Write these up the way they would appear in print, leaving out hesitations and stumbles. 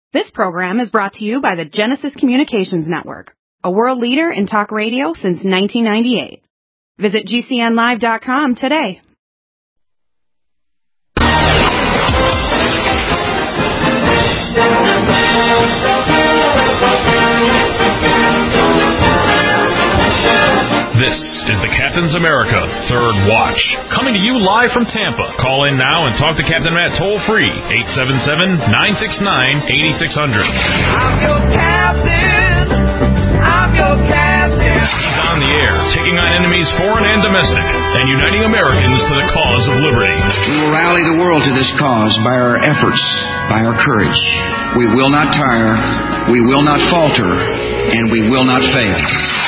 This program is brought to you by the Genesis Communications Network, a world leader in talk radio since 1998. Visit GCNlive.com today. This is the Captain's America Third Watch, coming to you live from Tampa. Call in now and talk to Captain Matt toll-free, 877-969-8600. I'm your captain. I'm your captain. He's on the air, taking on enemies foreign and domestic, and uniting Americans to the cause of liberty. We will rally the world to this cause by our efforts, by our courage. We will not tire, we will not falter, and we will not fail.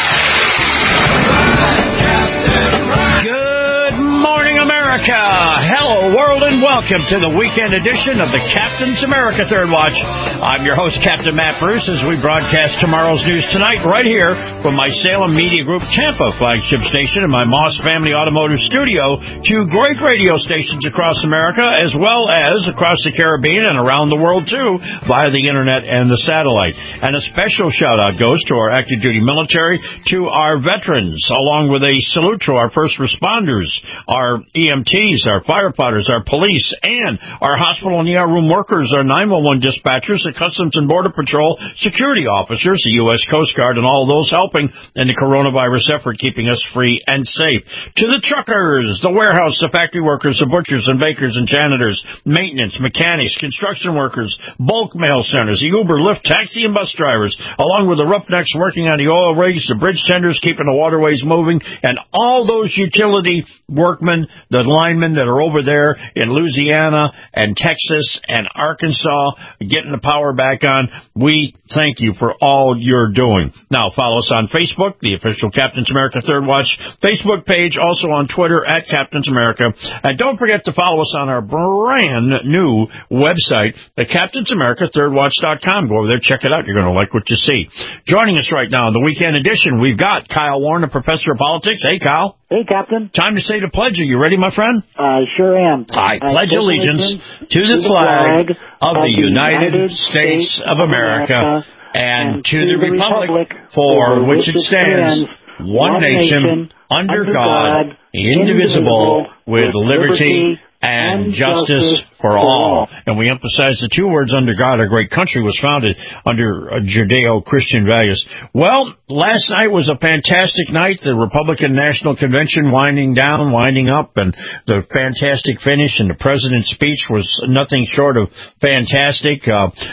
Good morning, America. Hello, world, and welcome to the weekend edition of the Captain's America Third Watch. I'm your host, Captain Matt Bruce, as we broadcast tomorrow's news tonight right here from my Salem Media Group Tampa flagship station and my Moss Family Automotive Studio, two great radio stations across America, as well as across the Caribbean and around the world, too, via the Internet and the satellite. And a special shout-out goes to our active duty military, to our veterans, along with a salute to our first responders, our EMTs, our firefighters, our police, and our hospital and ER room workers, our 911 dispatchers, the Customs and Border Patrol security officers, the U.S. Coast Guard, and all those helping in the coronavirus effort, keeping us free and safe. To the truckers, the warehouse, the factory workers, the butchers and bakers and janitors, maintenance, mechanics, construction workers, bulk mail centers, the Uber, Lyft, taxi, and bus drivers, along with the roughnecks working on the oil rigs, the bridge tenders keeping the waterways moving, and all those utility workmen, the linemen that are over there in Louisiana and Texas and Arkansas getting the power back on. We thank you for all you're doing. Now, follow us on Facebook, the official Captain's America Third Watch Facebook page, also on Twitter at Captain's America. And don't forget to follow us on our brand new website, the CaptainsAmericaThirdWatch.com. Go over there, check it out. You're going to like what you see. Joining us right now in the weekend edition, we've got Kyle Warren, the professor of politics. Hey, Kyle. Hey, Captain. Time to say the pledge. Are you ready, my friend? I sure am. I pledge allegiance to the flag of the United States of America and to the republic for which it stands, one nation, under God, indivisible, with liberty and justice for all. And we emphasize the two words, under God. Our great country was founded under Judeo-Christian values. Well, last night was a fantastic night. The Republican National Convention winding down, winding up, and the fantastic finish, and the president's speech was nothing short of fantastic.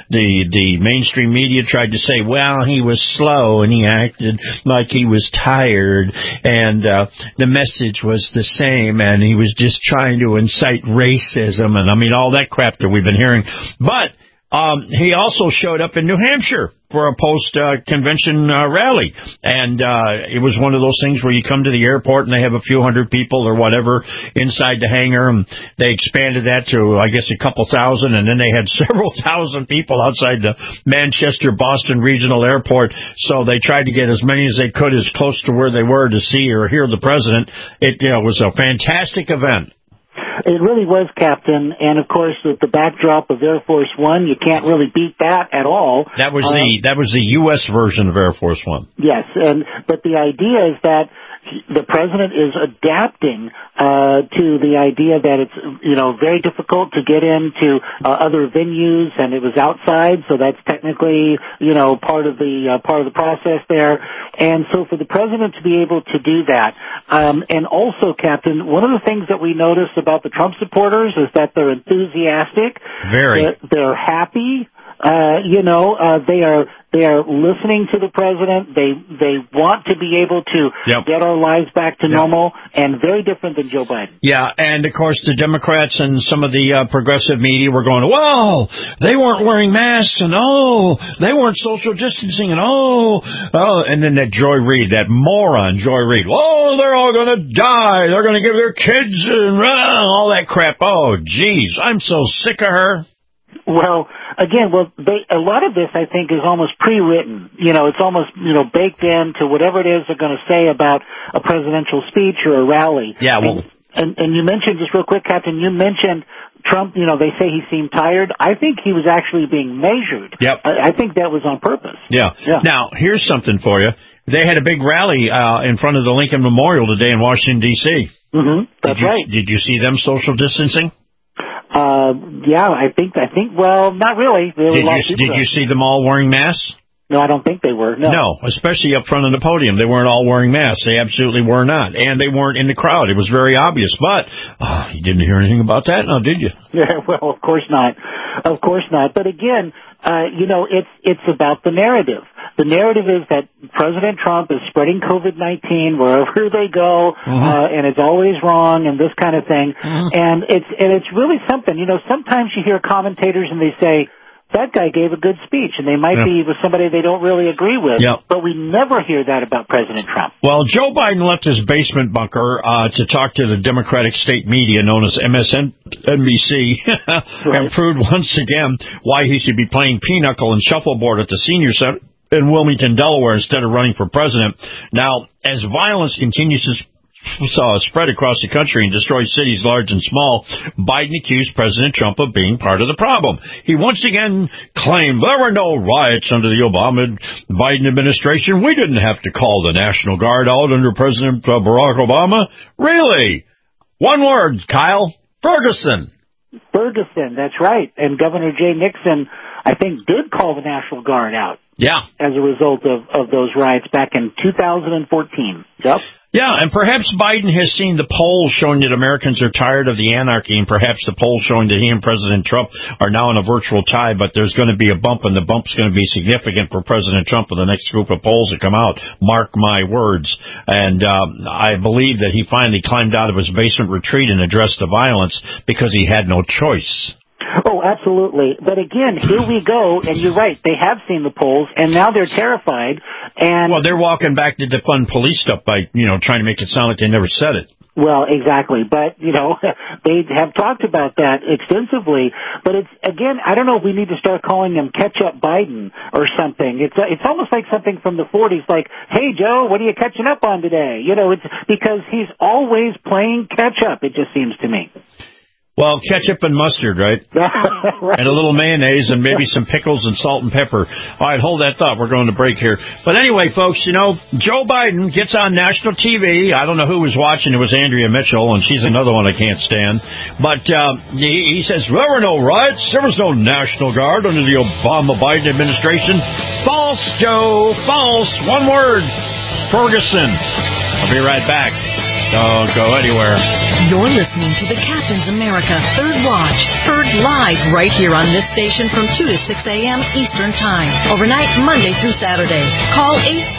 The mainstream media tried to say, well, he was slow and he acted like he was tired, and the message was the same, and he was just trying to incite racism, and I mean all that crap that we've been hearing. But he also showed up in New Hampshire for a post-convention rally. And it was one of those things where you come to the airport and they have a few hundred people or whatever inside the hangar, and they expanded that to, I guess, a couple thousand, and then they had several thousand people outside the Manchester-Boston Regional Airport. So they tried to get as many as they could as close to where they were to see or hear the president. It was a fantastic event. It really was, Captain, and of course, with the backdrop of Air Force One, you can't really beat that at all. That was the U.S. version of Air Force One. Yes, but the idea is that the president is adapting to the idea that it's very difficult to get into other venues, and it was outside, so that's technically part of the process there. And so for the president to be able to do that, and also, Captain, one of the things that we notice about the Trump supporters is that they're enthusiastic. Very. They're happy. They are listening to the president. They want to be able to get our lives back to normal, and very different than Joe Biden. Yeah, and of course the Democrats and some of the progressive media were going, whoa, they weren't wearing masks, and they weren't social distancing, and and then that Joy Reid, that moron Joy Reid, they're all going to die. They're going to give their kids all that crap. Oh, geez, I'm so sick of her. Well, again, a lot of this, I think, is almost pre-written. It's almost, baked into whatever it is they're going to say about a presidential speech or a rally. Yeah, well. And you mentioned, just real quick, Captain, you mentioned Trump, they say he seemed tired. I think he was actually being measured. Yep. I think that was on purpose. Yeah. Now, here's something for you. They had a big rally in front of the Lincoln Memorial today in Washington, D.C. Mm-hmm. That's right. Did you see them social distancing? Yeah, I think, well, not really. Did you see them all wearing masks? No, I don't think they were. No, especially up front on the podium. They weren't all wearing masks. They absolutely were not. And they weren't in the crowd. It was very obvious. But you didn't hear anything about that now, did you? Yeah, well, of course not. Of course not. But again, it's about the narrative. The narrative is that President Trump is spreading COVID-19 wherever they go, and it's always wrong and this kind of thing. And it's really something. Sometimes you hear commentators and they say, that guy gave a good speech, and they might be with somebody they don't really agree with, but we never hear that about President Trump. Well, Joe Biden left his basement bunker to talk to the Democratic state media known as MSNBC and proved once again why he should be playing pinochle and shuffleboard at the senior center in Wilmington, Delaware, instead of running for president. Now, as violence continues to spread across the country and destroy cities large and small, Biden accused President Trump of being part of the problem. He once again claimed there were no riots under the Obama-Biden administration. We didn't have to call the National Guard out under President Barack Obama. Really? One word, Kyle. Ferguson. Ferguson, that's right. And Governor Jay Nixon, I think, did call the National Guard out. Yeah. As a result of those riots back in 2014. Yep. Yeah, and perhaps Biden has seen the polls showing that Americans are tired of the anarchy, and perhaps the polls showing that he and President Trump are now in a virtual tie, but there's going to be a bump, and the bump's going to be significant for President Trump in the next group of polls that come out. Mark my words. And I believe that he finally climbed out of his basement retreat and addressed the violence because he had no choice. Oh, absolutely. But again, here we go, and you're right, they have seen the polls, and now they're terrified. And well, they're walking back to defund police stuff by, trying to make it sound like they never said it. Well, exactly. But, they have talked about that extensively. But it's, again, I don't know if we need to start calling him Catch-Up Biden or something. It's almost like something from the 40s, like, hey, Joe, what are you catching up on today? It's because he's always playing catch-up, it just seems to me. Well, ketchup and mustard, right? Right. And a little mayonnaise and maybe some pickles and salt and pepper. All right, hold that thought. We're going to break here. But anyway, folks, Joe Biden gets on national TV. I don't know who was watching. It was Andrea Mitchell, and she's another one I can't stand. But he says, there were no riots. There was no National Guard under the Obama-Biden administration. False, Joe. False. One word. Ferguson. I'll be right back. Don't go anywhere. You're listening to the Captain's America Third Watch, heard live right here on this station from 2 to 6 a.m. Eastern Time, overnight Monday through Saturday. Call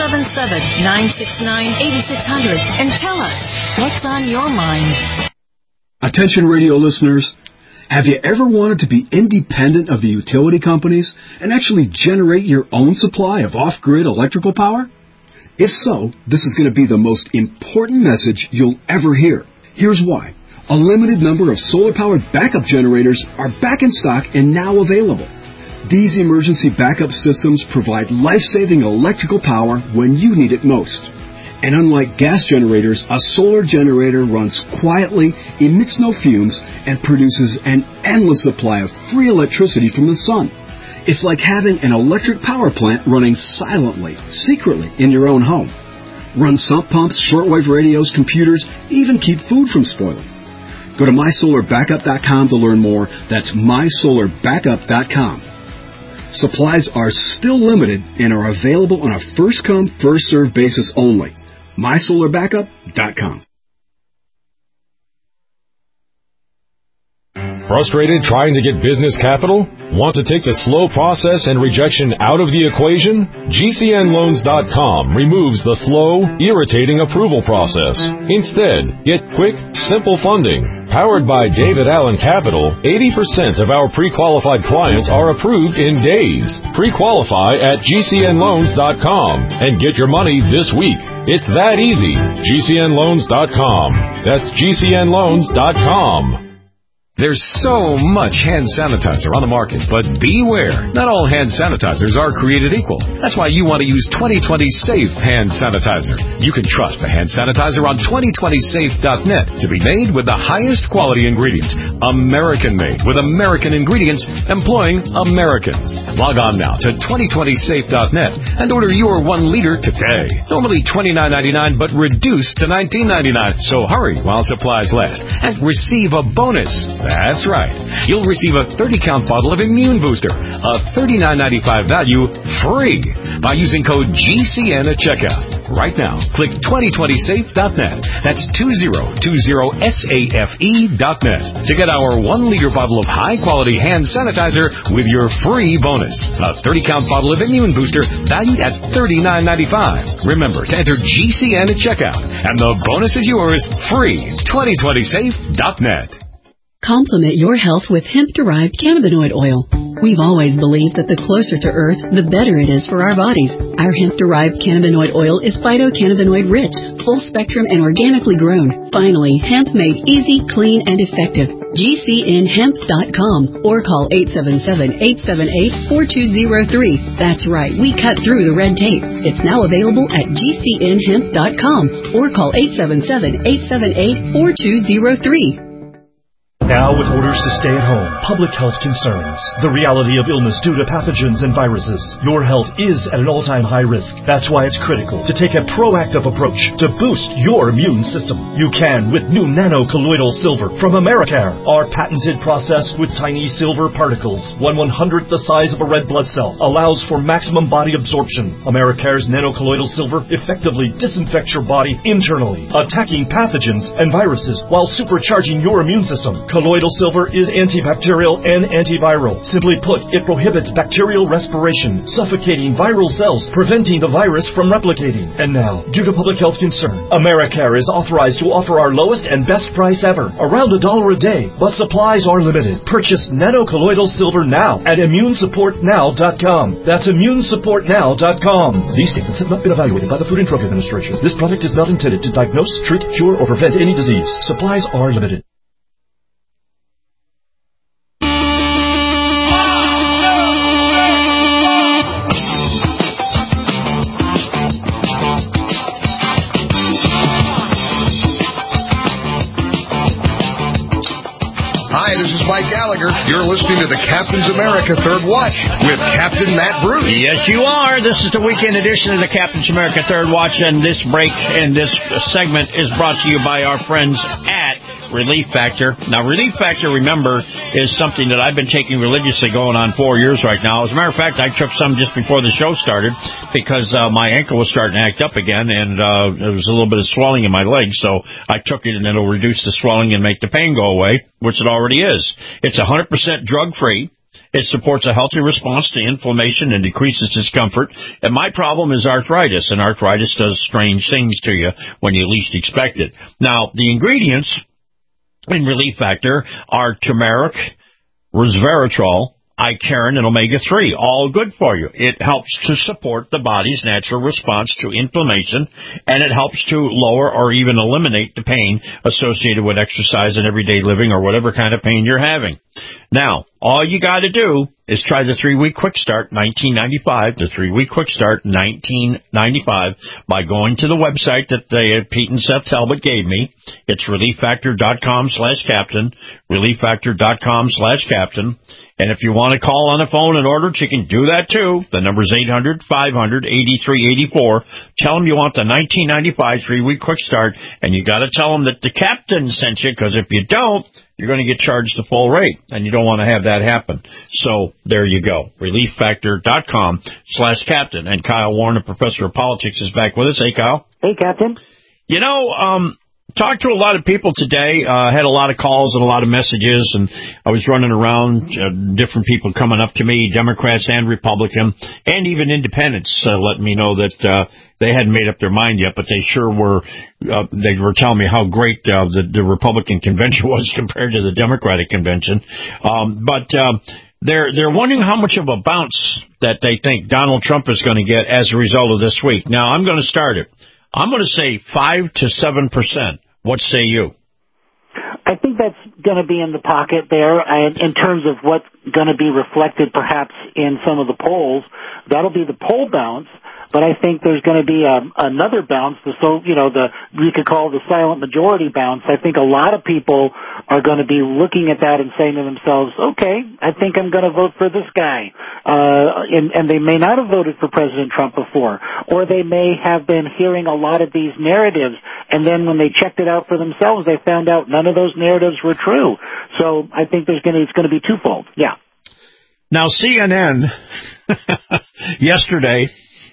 877-969-8600 and tell us what's on your mind. Attention radio listeners, have you ever wanted to be independent of the utility companies and actually generate your own supply of off-grid electrical power? If so, this is going to be the most important message you'll ever hear. Here's why. A limited number of solar-powered backup generators are back in stock and now available. These emergency backup systems provide life-saving electrical power when you need it most. And unlike gas generators, a solar generator runs quietly, emits no fumes, and produces an endless supply of free electricity from the sun. It's like having an electric power plant running silently, secretly in your own home. Run sump pumps, shortwave radios, computers, even keep food from spoiling. Go to mysolarbackup.com to learn more. That's mysolarbackup.com. Supplies are still limited and are available on a first-come, first-served basis only. mysolarbackup.com. Frustrated trying to get business capital? Want to take the slow process and rejection out of the equation? GCNloans.com removes the slow, irritating approval process. Instead, get quick, simple funding. Powered by David Allen Capital, 80% of our pre-qualified clients are approved in days. Pre-qualify at GCNloans.com and get your money this week. It's that easy. GCNloans.com. That's GCNloans.com. There's so much hand sanitizer on the market, but beware. Not all hand sanitizers are created equal. That's why you want to use 2020 Safe Hand Sanitizer. You can trust the hand sanitizer on 2020safe.net to be made with the highest quality ingredients. American-made with American ingredients employing Americans. Log on now to 2020safe.net and order your 1 liter today. Normally $29.99, but reduced to $19.99. So hurry while supplies last and receive a bonus. That's right. You'll receive a 30-count bottle of Immune Booster, a $39.95 value, free by using code GCN at checkout. Right now, click 2020safe.net. That's 2020safe.net to get our 1-liter bottle of high-quality hand sanitizer with your free bonus. A 30-count bottle of Immune Booster valued at $39.95. Remember to enter GCN at checkout, and the bonus is yours, free. 2020safe.net. Complement your health with hemp-derived cannabinoid oil. We've always believed that the closer to Earth, the better it is for our bodies. Our hemp-derived cannabinoid oil is phytocannabinoid-rich, full-spectrum, and organically grown. Finally, hemp made easy, clean, and effective. GCNhemp.com or call 877-878-4203. That's right, we cut through the red tape. It's now available at GCNhemp.com or call 877-878-4203. Now with orders to stay at home, public health concerns, the reality of illness due to pathogens and viruses, your health is at an all-time high risk. That's why it's critical to take a proactive approach to boost your immune system. You can with new nano-colloidal silver from Americare. Our patented process with tiny silver particles, 1/100th the size of a red blood cell, allows for maximum body absorption. Americare's nano-colloidal silver effectively disinfects your body internally, attacking pathogens and viruses while supercharging your immune system. Colloidal silver is antibacterial and antiviral. Simply put, it prohibits bacterial respiration, suffocating viral cells, preventing the virus from replicating. And now, due to public health concern, Americare is authorized to offer our lowest and best price ever, around $1 a day, but supplies are limited. Purchase nano-colloidal silver now at ImmuneSupportNow.com. That's ImmuneSupportNow.com. These statements have not been evaluated by the Food and Drug Administration. This product is not intended to diagnose, treat, cure, or prevent any disease. Supplies are limited. Hi, this is Mike Gallagher. You're listening to the Captain's America Third Watch with Captain Matt Bruce. Yes, you are. This is the weekend edition of the Captain's America Third Watch, and this break and this segment is brought to you by our friends at Relief Factor. Now, Relief Factor, remember, is something that I've been taking religiously going on 4 years right now. As a matter of fact, I took some just before the show started because my ankle was starting to act up again, and there was a little bit of swelling in my leg, so I took it, and it'll reduce the swelling and make the pain go away, which it already is. It's 100% drug-free. It supports a healthy response to inflammation and decreases discomfort. And my problem is arthritis, and arthritis does strange things to you when you least expect it. Now, the ingredients in Relief Factor are turmeric, resveratrol, Icariin, and omega-3, all good for you. It helps to support the body's natural response to inflammation, and it helps to lower or even eliminate the pain associated with exercise and everyday living or whatever kind of pain you're having. Now, all you got to do is try the 3-week quick start, $19.95, the 3-week quick start, $19.95, by going to the website that Pete and Seth Talbot gave me. It's relieffactor.com/captain, relieffactor.com/captain. And if you want to call on the phone and order it, you can do that too. The number's 800-500-8384. Tell them you want the $19.95 3-week quick start, and you got to tell them that the captain sent you, because if you don't, you're going to get charged the full rate, and you don't want to have that happen. So there you go, relieffactor.com/captain. And Kyle Warren, a professor of politics, is back with us. Hey, Kyle. Hey, Captain. You know, talked to a lot of people today, had a lot of calls and a lot of messages, and I was running around, different people coming up to me, Democrats and Republican, and even independents, letting me know that they hadn't made up their mind yet, but they sure were. They were telling me how great the Republican convention was compared to the Democratic convention. But they're wondering how much of a bounce that they think Donald Trump is going to get as a result of this week. Now, I'm going to start it. I'm going to say 5 to 7%. What say you? I think that's going to be in the pocket there, and in terms of what's going to be reflected perhaps in some of the polls. That'll be the poll bounce, but I think there's going to be another bounce, we could call the silent majority bounce. I think a lot of people are going to be looking at that and saying to themselves, okay, I think I'm going to vote for this guy. And they may not have voted for President Trump before, or they may have been hearing a lot of these narratives, and then when they checked it out for themselves, they found out none of those narratives were true. So I think it's going to be twofold. Yeah. Now, CNN yesterday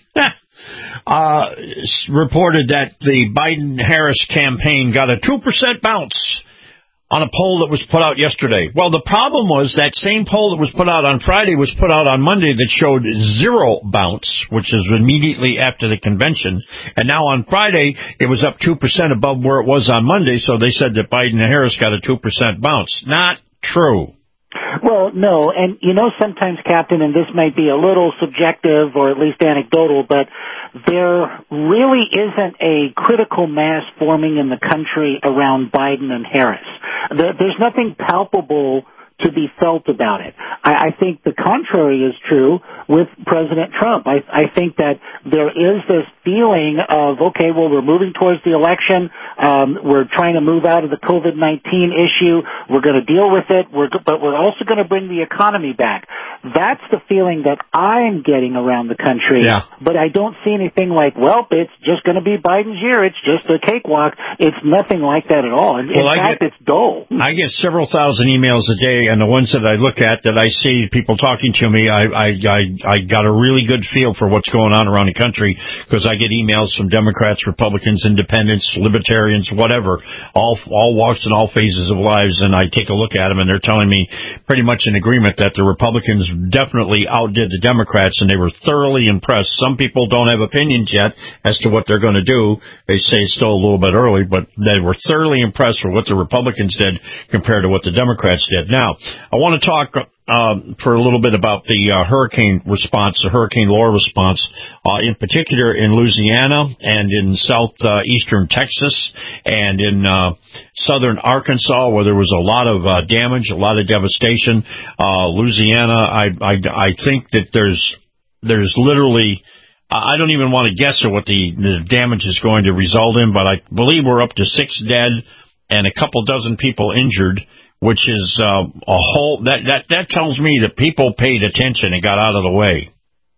reported that the Biden-Harris campaign got a 2% bounce on a poll that was put out yesterday. Well, the problem was that same poll that was put out on Friday was put out on Monday that showed 0 bounce, which is immediately after the convention. And now on Friday, it was up 2% above where it was on Monday, so they said that Biden and Harris got a 2% bounce. Not true. Well, no, and sometimes, Captain, and this might be a little subjective or at least anecdotal, but there really isn't a critical mass forming in the country around Biden and Harris. There's nothing palpable to be felt about it. I think the contrary is true with President Trump. I think that there is this feeling of, okay, well, we're moving towards the election. We're trying to move out of the COVID-19 issue. We're going to deal with it. But we're also going to bring the economy back. That's the feeling that I'm getting around the country. Yeah. But I don't see anything like, well, it's just going to be Biden's year. It's just a cakewalk. It's nothing like that at all. In fact, it's dull. I get several thousand emails a day, and the ones that I look at that I see people talking to me, I got a really good feel for what's going on around the country, because I get emails from Democrats, Republicans, Independents, Libertarians, whatever, all walks and all phases of lives, and I take a look at them, and they're telling me pretty much in agreement that the Republicans definitely outdid the Democrats, and they were thoroughly impressed. Some people don't have opinions yet as to what they're going to do. They say it's still a little bit early, but they were thoroughly impressed with what the Republicans did compared to what the Democrats did. Now, I want to talk for a little bit about the hurricane response, the Hurricane Laura response, in particular in Louisiana and in southeastern Texas and in southern Arkansas, where there was a lot of damage, a lot of devastation. Louisiana, I think that there's literally, I don't even want to guess at what the damage is going to result in, but I believe we're up to 6 dead and a couple dozen people injured, which is a whole, that tells me that people paid attention and got out of the way.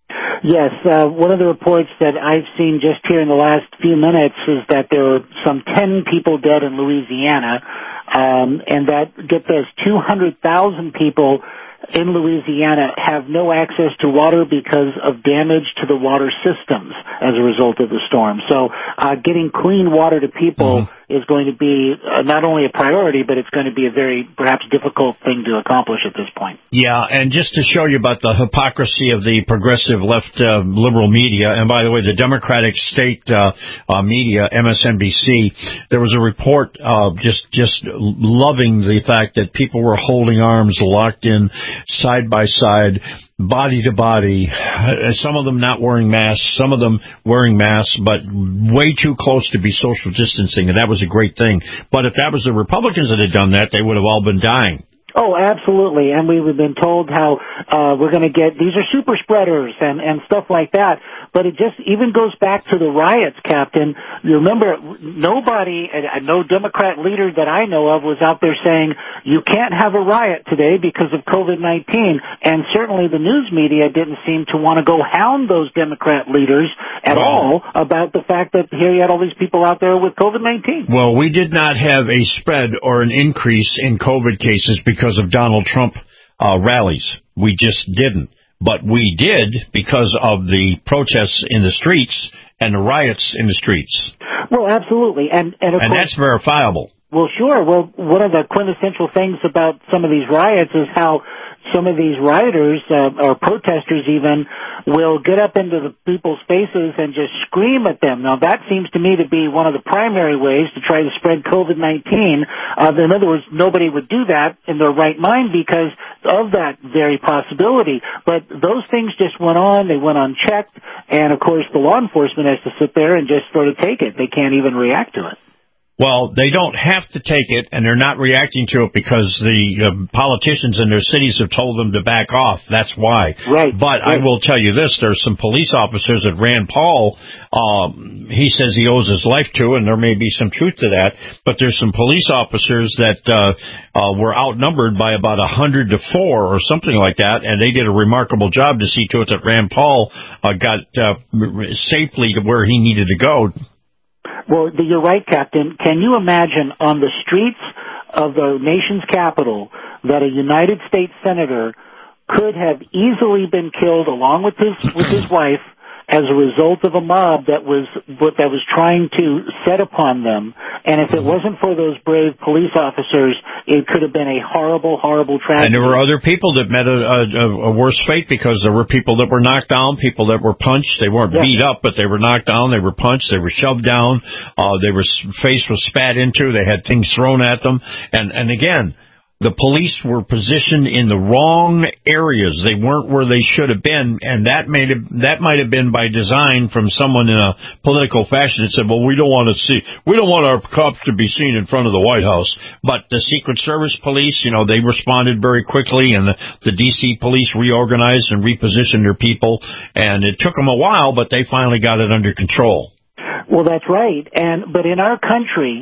Yes, one of the reports that I've seen just here in the last few minutes is that there were some 10 people dead in Louisiana, and that, get this, 200,000 people in Louisiana have no access to water because of damage to the water systems as a result of the storm. So getting clean water to people is going to be not only a priority, but it's going to be a very perhaps difficult thing to accomplish at this point. Yeah, and just to show you about the hypocrisy of the progressive left liberal media, and by the way, the Democratic state media, MSNBC, there was a report just loving the fact that people were holding arms locked in side by side, body to body, some of them not wearing masks, some of them wearing masks, but way too close to be social distancing, and that was a great thing. But if that was the Republicans that had done that, they would have all been dying. Oh, absolutely. And we've been told how we're going to get, these are super spreaders and stuff like that. But it just even goes back to the riots, Captain. You remember, nobody, no Democrat leader that I know of was out there saying, you can't have a riot today because of COVID-19. And certainly the news media didn't seem to want to go hound those Democrat leaders at all about the fact that here you had all these people out there with COVID-19. Well, we did not have a spread or an increase in COVID cases because of Donald Trump rallies. We just didn't. But we did because of the protests in the streets and the riots in the streets. Well, absolutely. And of course, that's verifiable. Well, sure. Well, one of the quintessential things about some of these riots is how some of these rioters, or protesters even, will get up into the people's faces and just scream at them. Now, that seems to me to be one of the primary ways to try to spread COVID-19. In other words, nobody would do that in their right mind because of that very possibility. But those things just went on. They went unchecked. And, of course, the law enforcement has to sit there and just sort of take it. They can't even react to it. Well, they don't have to take it, and they're not reacting to it because the politicians in their cities have told them to back off. That's why. Right. But I will tell you this, there's some police officers that Rand Paul, he says he owes his life to, and there may be some truth to that, but there's some police officers that were outnumbered by about 100 to 4 or something like that, and they did a remarkable job to see to it that Rand Paul got safely to where he needed to go. Well, you're right, Captain. Can you imagine on the streets of the nation's capital that a United States senator could have easily been killed along with his wife as a result of a mob that was trying to set upon them? And if it wasn't for those brave police officers, it could have been a horrible, horrible tragedy. And there were other people that met a worse fate because there were people that were knocked down, people that were punched. They weren't beat up, but they were knocked down. They were punched. They were shoved down. They were face was spat into. They had things thrown at them. And again, the police were positioned in the wrong areas. They weren't where they should have been, and that might have been by design from someone in a political fashion that said, well, we don't want our cops to be seen in front of the White House. But the Secret Service police, they responded very quickly, and the D.C. police reorganized and repositioned their people, and it took them a while, but they finally got it under control. Well, that's right. But in our country,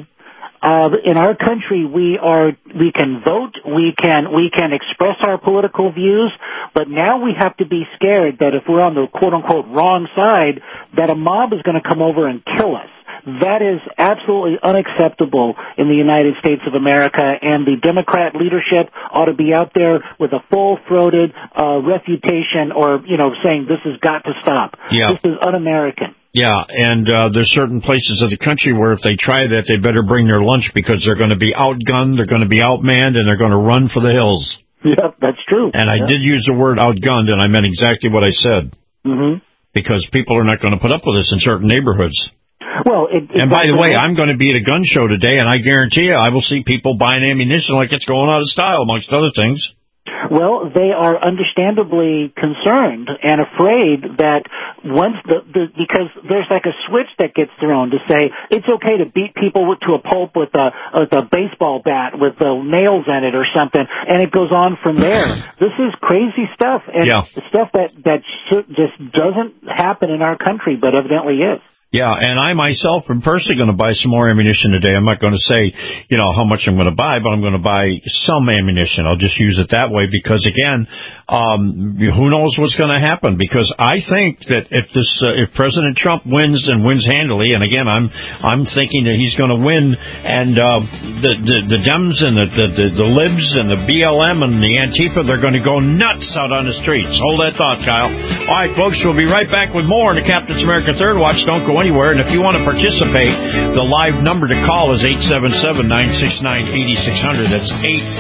we can vote, we can express our political views, but now we have to be scared that if we're on the quote-unquote wrong side, that a mob is going to come over and kill us. That is absolutely unacceptable in the United States of America, and the Democrat leadership ought to be out there with a full-throated refutation or, saying this has got to stop. Yeah. This is un-American. Yeah, and there's certain places of the country where if they try that, they better bring their lunch because they're going to be outgunned, they're going to be outmanned, and they're going to run for the hills. Yep, that's true. And I did use the word outgunned, and I meant exactly what I said. Mm-hmm. Because people are not going to put up with this in certain neighborhoods. Well, and by the way, I'm going to be at a gun show today, and I guarantee you I will see people buying ammunition like it's going out of style, amongst other things. Well, they are understandably concerned and afraid that once because there's like a switch that gets thrown to say it's okay to beat people to a pulp with a baseball bat with nails in it or something, and it goes on from there. This is crazy stuff, and stuff that just doesn't happen in our country, but evidently is. Yeah, and I myself am personally going to buy some more ammunition today. I'm not going to say, how much I'm going to buy, but I'm going to buy some ammunition. I'll just use it that way because, again, who knows what's going to happen? Because I think that if President Trump wins and wins handily, and again, I'm thinking that he's going to win, and the Dems and the Libs and the BLM and the Antifa, they're going to go nuts out on the streets. Hold that thought, Kyle. All right, folks, we'll be right back with more on the Captain's America Third Watch. Don't go anywhere, and if you want to participate, the live number to call is 877-969-8600. That's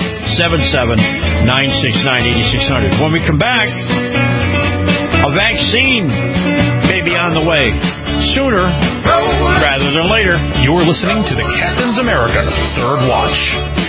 877-969-8600. When we come back, a vaccine may be on the way sooner rather than later. You're listening to the Captain's America Third Watch.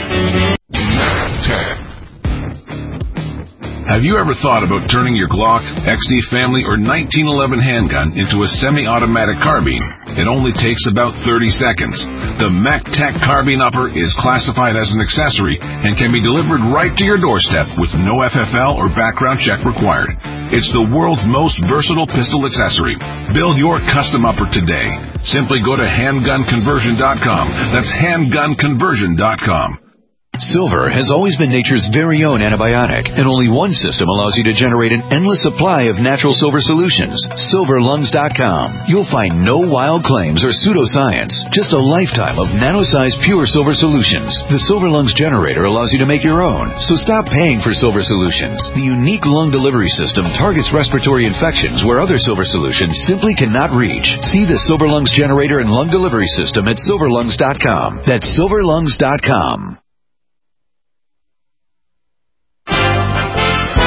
Have you ever thought about turning your Glock, XD Family, or 1911 handgun into a semi-automatic carbine? It only takes about 30 seconds. The MacTac Carbine Upper is classified as an accessory and can be delivered right to your doorstep with no FFL or background check required. It's the world's most versatile pistol accessory. Build your custom upper today. Simply go to handgunconversion.com. That's handgunconversion.com. Silver has always been nature's very own antibiotic, and only one system allows you to generate an endless supply of natural silver solutions. SilverLungs.com. You'll find no wild claims or pseudoscience, just a lifetime of nano-sized pure silver solutions. The Silver Lungs generator allows you to make your own, so stop paying for silver solutions. The unique lung delivery system targets respiratory infections where other silver solutions simply cannot reach. See the Silver Lungs generator and lung delivery system at SilverLungs.com. That's SilverLungs.com.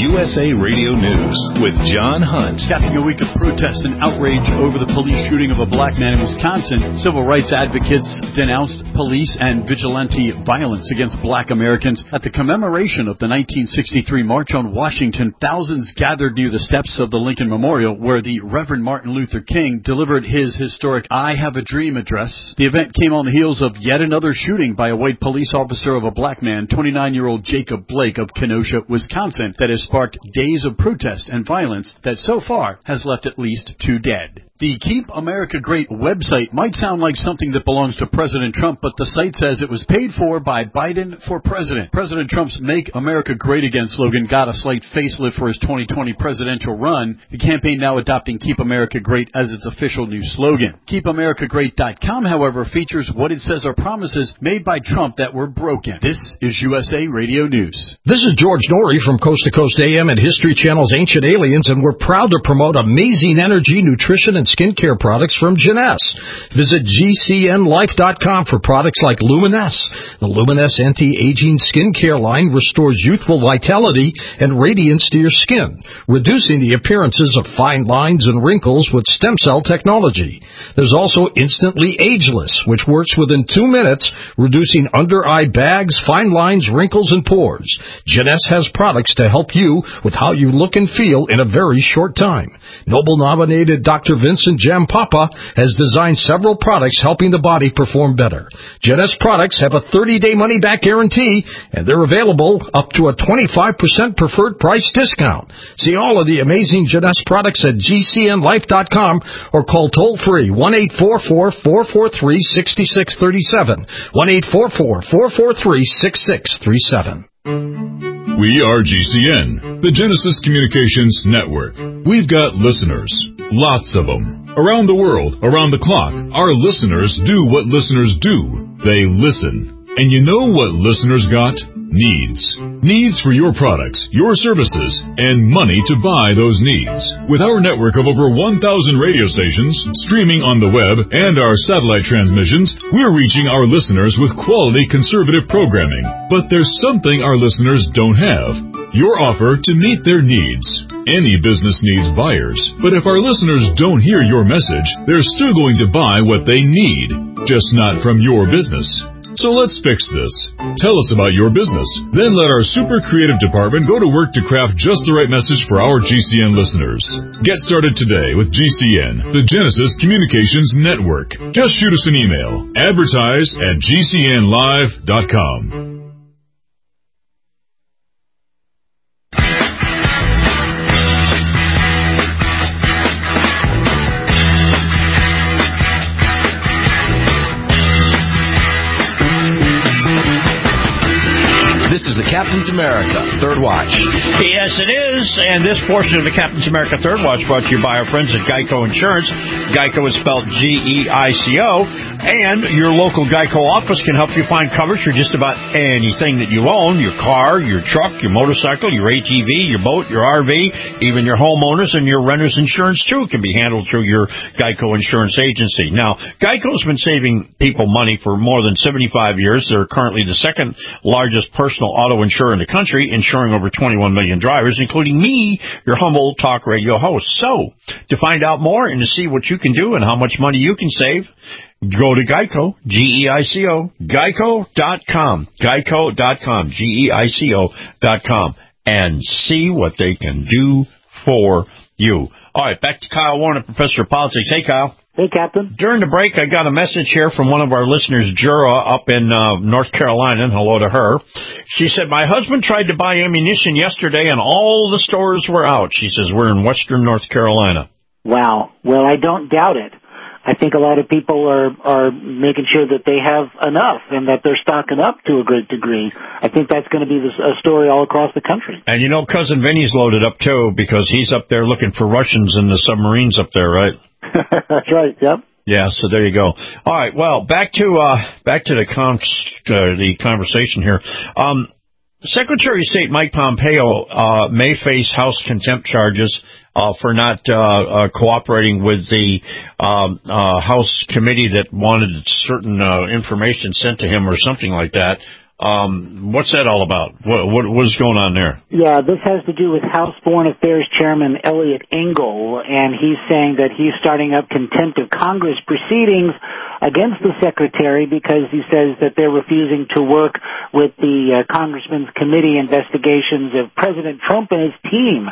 USA Radio News with John Hunt. Capping a week of protest and outrage over the police shooting of a black man in Wisconsin, civil rights advocates denounced police and vigilante violence against black Americans. At the commemoration of the 1963 March on Washington, thousands gathered near the steps of the Lincoln Memorial, where the Reverend Martin Luther King delivered his historic I Have a Dream address. The event came on the heels of yet another shooting by a white police officer of a black man, 29-year-old Jacob Blake of Kenosha, Wisconsin, that has sparked days of protest and violence that so far has left at least 2 dead. The Keep America Great website might sound like something that belongs to President Trump, but the site says it was paid for by Biden for president. President Trump's Make America Great Again slogan got a slight facelift for his 2020 presidential run, the campaign now adopting Keep America Great as its official new slogan. KeepAmericaGreat.com, however, features what it says are promises made by Trump that were broken. This is USA Radio News. This is George Norrie from Coast to Coast AM and History Channel's Ancient Aliens, and we're proud to promote amazing energy, nutrition, and skincare products from Jeunesse. Visit GCNLife.com for products like Luminesse. The Luminesse anti-aging skincare line restores youthful vitality and radiance to your skin, reducing the appearances of fine lines and wrinkles with stem cell technology. There's also Instantly Ageless, which works within 2 minutes, reducing under-eye bags, fine lines, wrinkles, and pores. Jeunesse has products to help you with how you look and feel in a very short time. Nobel-nominated Dr. Vincent Jampapa has designed several products helping the body perform better. Jeunesse products have a 30-day money-back guarantee, and they're available up to a 25% preferred price discount. See all of the amazing Jeunesse products at GCNLife.com or call toll-free 1-844-443-6637, 1-844-443-6637. We are GCN, the Genesis Communications Network. We've got listeners, lots of them. Around the world, around the clock, our listeners do what listeners do. They listen. And you know what listeners got? Needs. Needs for your products, your services, and money to buy those needs. With our network of over 1,000 radio stations, streaming on the web, and our satellite transmissions, we're reaching our listeners with quality conservative programming. But there's something our listeners don't have. Your offer to meet their needs. Any business needs buyers, but if our listeners don't hear your message, they're still going to buy what they need, just not from your business. So let's fix this. Tell us about your business. Then let our super creative department go to work to craft just the right message for our GCN listeners. Get started today with GCN, the Genesis Communications Network. Just shoot us an email. Advertise@GCNlive.com. This is the Captain's America Third Watch. Yes, it is. And this portion of the Captain's America Third Watch brought to you by our friends at Geico Insurance. Geico is spelled G-E-I-C-O. And your local Geico office can help you find coverage for just about anything that you own. Your car, your truck, your motorcycle, your ATV, your boat, your RV, even your homeowners and your renter's insurance, too, can be handled through your Geico Insurance agency. Now, Geico's been saving people money for more than 75 years. They're currently the second largest personal auto insurer in the country, insuring over 21 million drivers, including me, your humble talk radio host. So, to find out more and to see what you can do and how much money you can save, go to Geico, G-E-I-C-O, Geico.com, Geico.com, Geico.com, and see what they can do for you. All right, back to Kyle Warner, Professor of Politics. Hey, Kyle. Hey, Captain. During the break, I got a message here from one of our listeners, Jura, up in North Carolina, and hello to her. She said, my husband tried to buy ammunition yesterday, and all the stores were out. She says, we're in western North Carolina. Wow. Well, I don't doubt it. I think a lot of people are making sure that they have enough and that they're stocking up to a great degree. I think that's going to be a story all across the country. And you know, Cousin Vinny's loaded up, too, because he's up there looking for Russians in the submarines up there, right? That's right, yep. Yeah, so there you go. All right, well, back to the conversation here. Secretary of State Mike Pompeo may face House contempt charges for not cooperating with the House committee that wanted certain information sent to him or something like that. What's that all about? What's going on there? Yeah, this has to do with House Foreign Affairs Chairman Eliot Engel, and he's saying that he's starting up contempt of Congress proceedings against the Secretary because he says that they're refusing to work with the Congressman's committee investigations of President Trump and his team.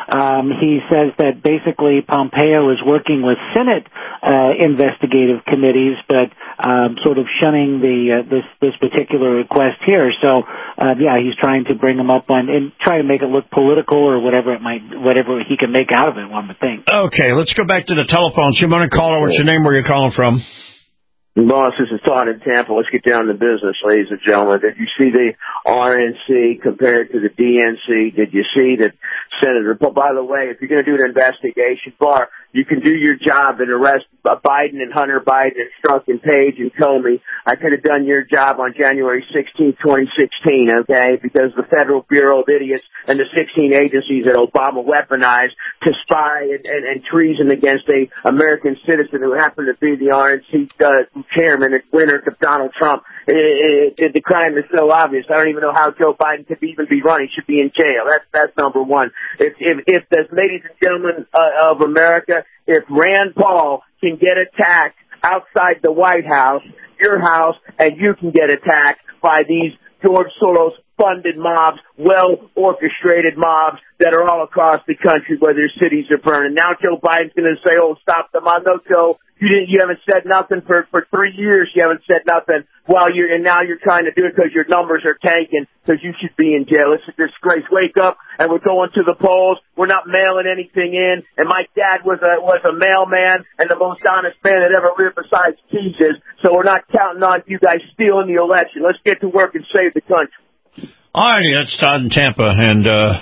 He says that basically Pompeo is working with Senate investigative committees, but sort of shunning this particular request here. So, he's trying to bring them up on and try to make it look political or whatever he can make out of it, one would think. Okay, let's go back to the telephones. You want to call? What's your name? Where are you calling from? Boss, this is Todd in Tampa. Let's get down to business, ladies and gentlemen. Did you see the RNC compared to the DNC? Did you see that Senator? By the way, if you're going to do an investigation, Barr, you can do your job and arrest Biden and Hunter Biden and Strzok and Page and Comey. I could have done your job on January 16, 2016, okay? Because the Federal Bureau of Idiots and the 16 agencies that Obama weaponized to spy and treason against a American citizen who happened to be the RNC chairman and winner of Donald Trump. The crime is so obvious. I don't even know how Joe Biden could even be running. He should be in jail. That's number one. If the ladies and gentlemen of America, if Rand Paul can get attacked outside the White House, your house, and you can get attacked by these George Soros funded mobs, well-orchestrated mobs that are all across the country where their cities are burning. Now Joe Biden's going to say, stop them. I know, Joe, you haven't said nothing for 3 years. You haven't said nothing. And now you're trying to do it because your numbers are tanking, because you should be in jail. It's a disgrace. Wake up, and we're going to the polls. We're not mailing anything in. And my dad was a mailman and the most honest man that ever lived besides Jesus. So we're not counting on you guys stealing the election. Let's get to work and save the country. All righty, that's Todd in Tampa, and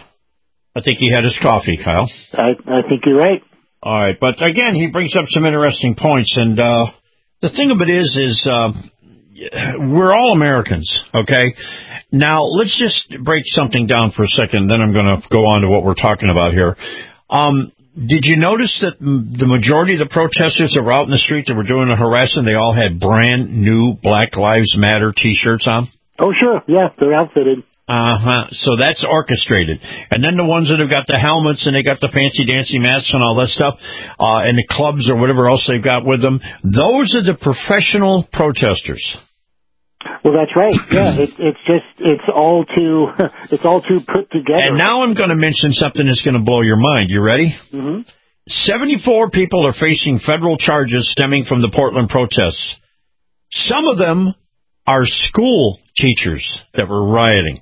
I think he had his coffee, Kyle. I think you're right. All right, but again, he brings up some interesting points, and the thing of it is we're all Americans, okay? Now, let's just break something down for a second, then I'm going to go on to what we're talking about here. Did you notice that the majority of the protesters that were out in the street that were doing the harassing, they all had brand new Black Lives Matter T-shirts on? Oh, sure. Yeah, they're outfitted. So that's orchestrated. And then the ones that have got the helmets and they got the fancy dancy masks and all that stuff, and the clubs or whatever else they've got with them, those are the professional protesters. Well, that's right. Yeah, it's all too put together. And now I'm going to mention something that's going to blow your mind. You ready? Mm-hmm. 74 people are facing federal charges stemming from the Portland protests. Some of them are school teachers that were rioting.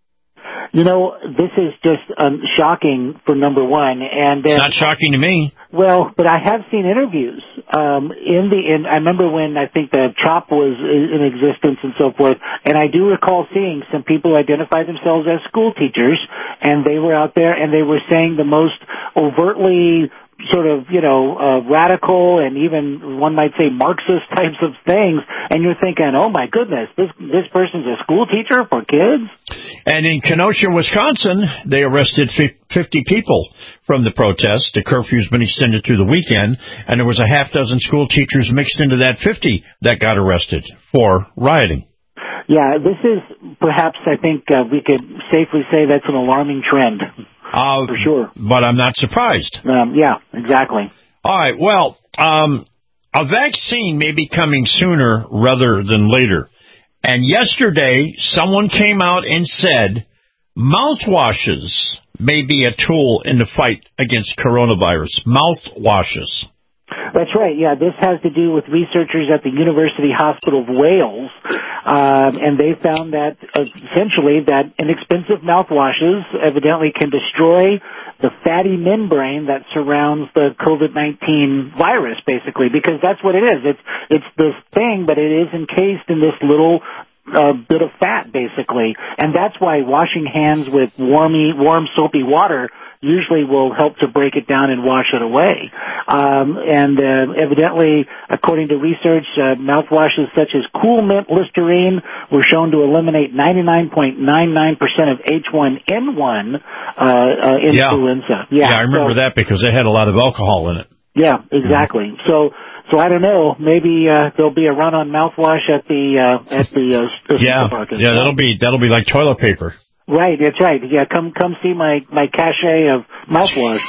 You know, this is just shocking for number one, and it's not shocking to me. Well, but I have seen interviews. I remember when I think the CHOP was in existence and so forth, and I do recall seeing some people identify themselves as school teachers, and they were out there and they were saying the most overtly sort of, radical and even one might say Marxist types of things, and you're thinking, oh my goodness, this person's a school teacher for kids? And in Kenosha, Wisconsin, they arrested 50 people from the protest. The curfew's been extended through the weekend, and there was a half dozen school teachers mixed into that 50 that got arrested for rioting. Yeah, this is perhaps, I think we could safely say that's an alarming trend. For sure. But I'm not surprised. Yeah, exactly. All right, well, a vaccine may be coming sooner rather than later. And yesterday, someone came out and said mouthwashes may be a tool in the fight against coronavirus. Mouthwashes. That's right. Yeah, this has to do with researchers at the University Hospital of Wales, and they found that essentially that inexpensive mouthwashes evidently can destroy the fatty membrane that surrounds the COVID-19 virus, basically, because that's what it is. It's this thing, but it is encased in this little bit of fat, basically, and that's why washing hands with warm soapy water usually will help to break it down and wash it away. And evidently, according to research, mouthwashes such as Cool Mint Listerine were shown to eliminate 99.99% of H1N1 influenza. Yeah, I remember that because they had a lot of alcohol in it. Yeah, exactly. So So I don't know. Maybe there'll be a run on mouthwash at the supermarket. Yeah, that'll be like toilet paper. Right, that's right. Yeah, come see my cachet of mouthwash.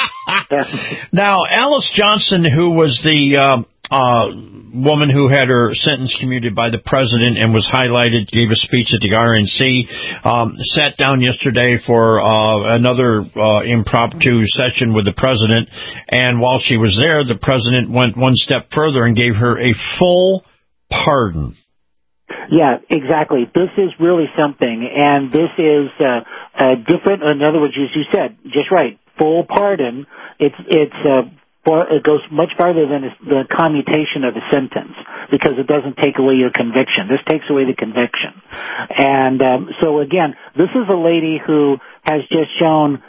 Now, Alice Johnson, who was the woman who had her sentence commuted by the president and was highlighted, gave a speech at the RNC, sat down yesterday for another impromptu session with the president, and while she was there, the president went one step further and gave her a full pardon. Yeah, exactly. This is really something, and this is different. In other words, as you said, just right, full pardon. It goes much farther than the commutation of a sentence because it doesn't take away your conviction. This takes away the conviction. And so, again, this is a lady who has just shown